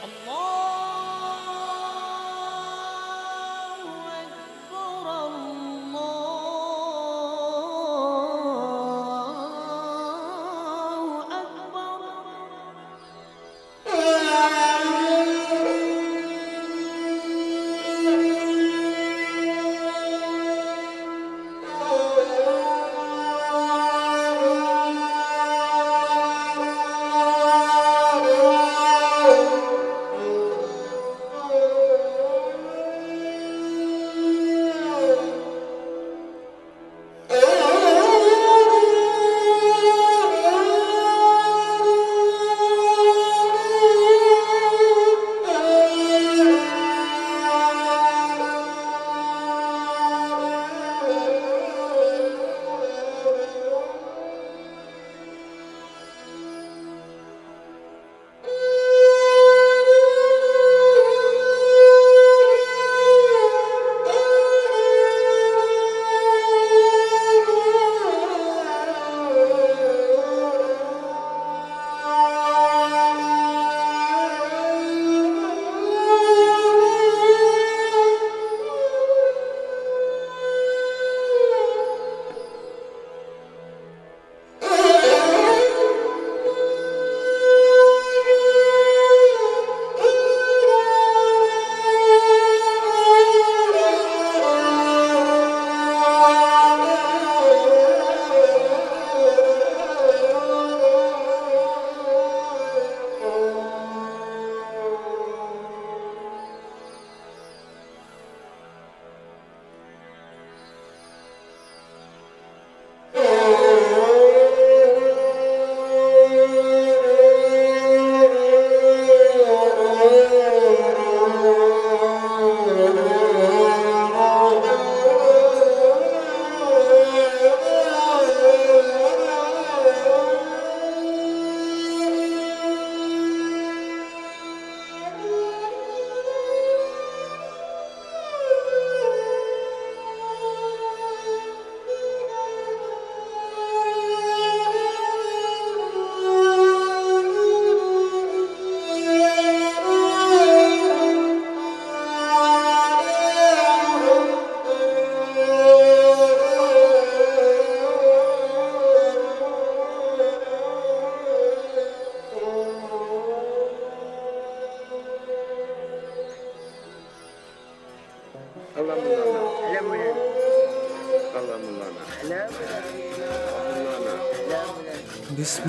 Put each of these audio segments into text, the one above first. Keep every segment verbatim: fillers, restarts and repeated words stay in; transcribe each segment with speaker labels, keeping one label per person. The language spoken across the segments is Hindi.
Speaker 1: بسم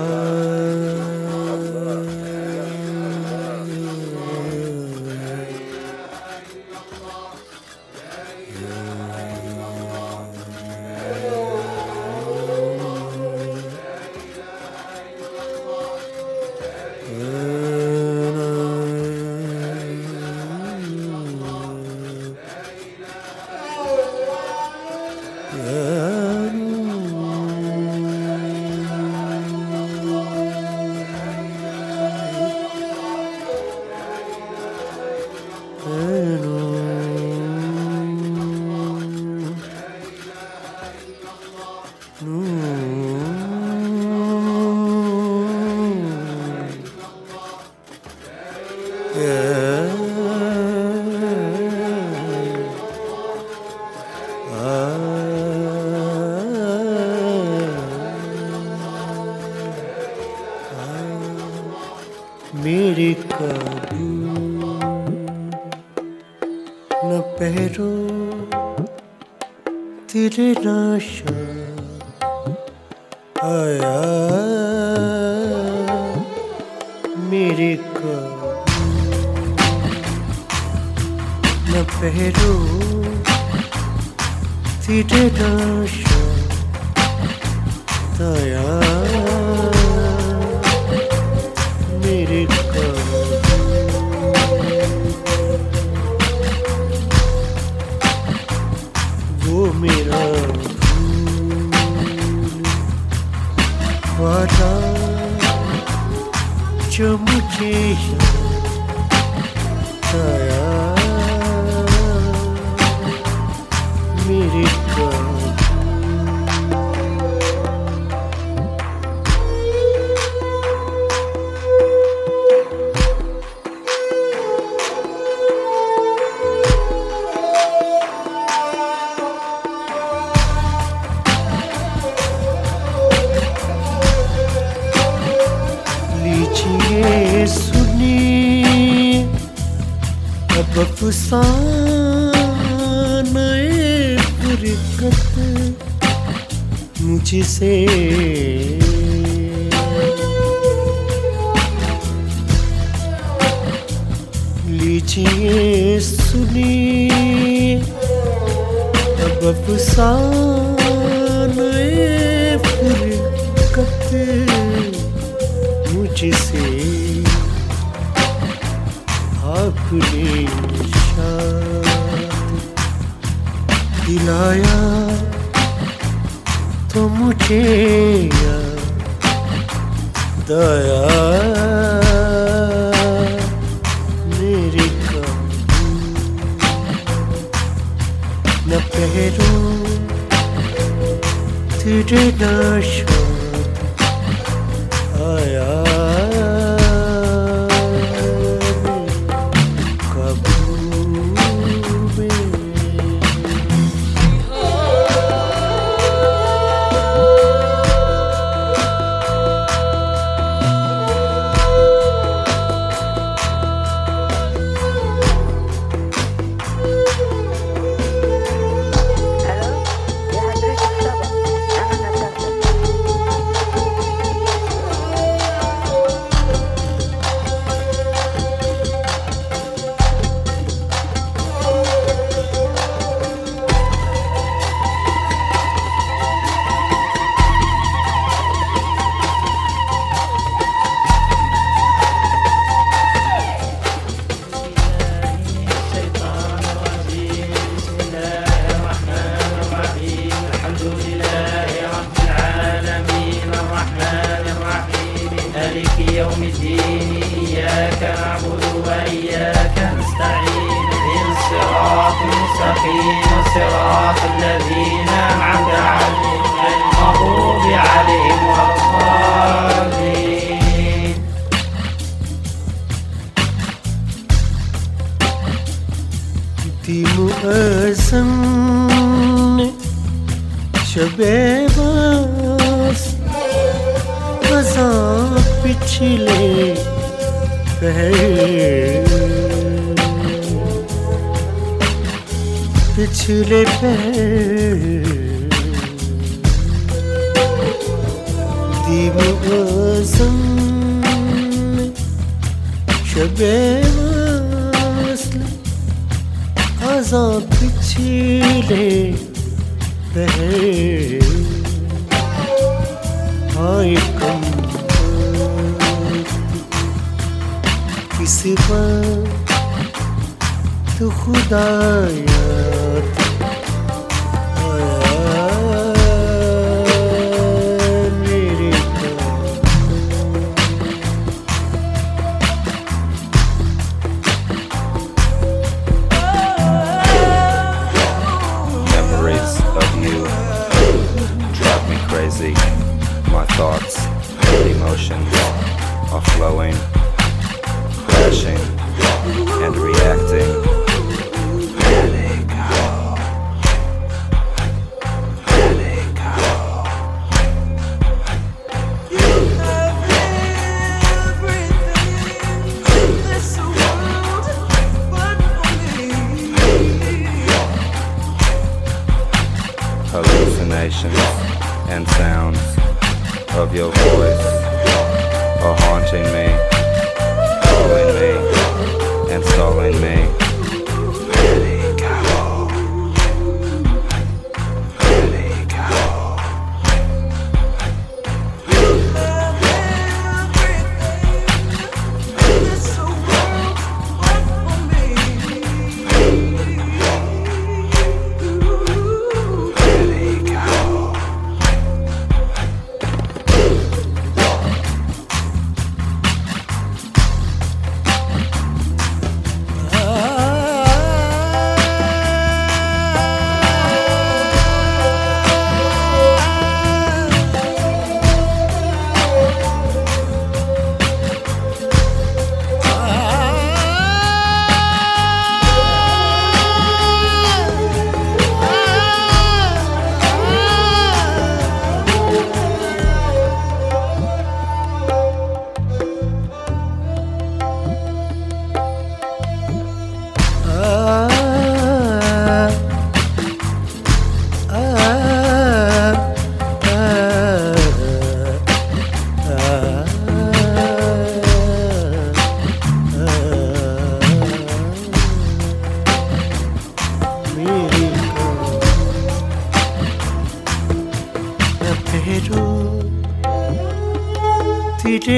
Speaker 1: الله मेरे काबू न पहरो तेरे नाशा आया मेरे काबू न पहरो तेरे नाशा आया मेरे वो मेरा वादा जो मुझे आया मेरे सुनिए अब अफसाने फुरकत मुझसे। लीजिए सुनिए अब अफसाने फुरकत मुझसे। आपने शाद दिलाया तो मुझे दया मेरे काबू न पहरों तेरे नाशाद आया
Speaker 2: يوم الدين إياك نعبد وإياك نستعين اهدنا الصراط المستقيم صراط الذين أنعمت عليهم غير المغضوب عليهم ولا الضالين.
Speaker 1: दी मुअज़्ज़िन ने शबे बास ख़ज़ां पिछले पहर पिछले पहर दी मुअज़्ज़िन ने शबे वस्ल ख़ज़ां पिछले पहर आए कम किसी वक्त खुदाया आया मेरे
Speaker 3: Memories of you drive me crazy. My thoughts and emotions are flowing, crashing and reacting. Let it go. Let it go.
Speaker 4: You have everything in this world but me.
Speaker 3: Hallucinations and sounds of your voice are haunting me, calling me, and stalling me. Let it go. Let it go.
Speaker 4: You have everything in this world but me.
Speaker 3: Let it go.
Speaker 1: आ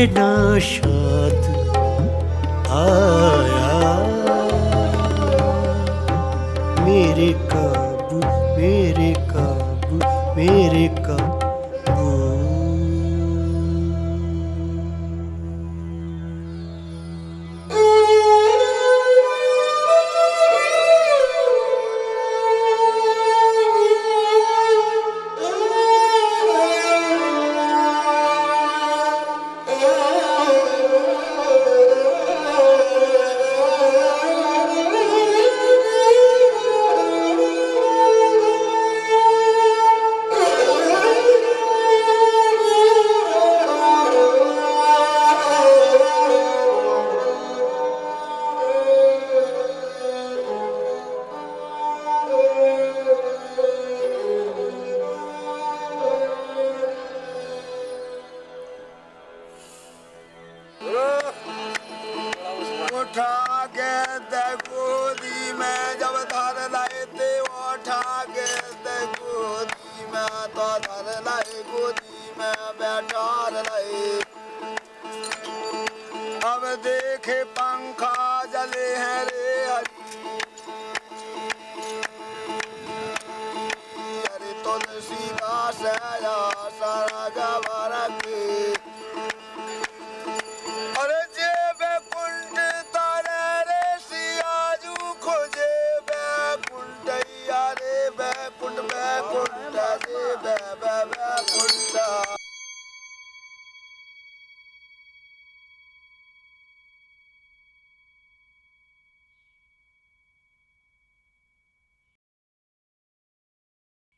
Speaker 1: नाशाद आया मेरे काबू मेरे काबू मेरे काबू
Speaker 5: उठा के दे गोदी में जब धर लाए थे उठा के दे गोदी में तो धर लाए गोदी में बैठा लाए अब देखे पंखा जले हैं रे हरी हरे तुलसी दास आया सारा गवारा के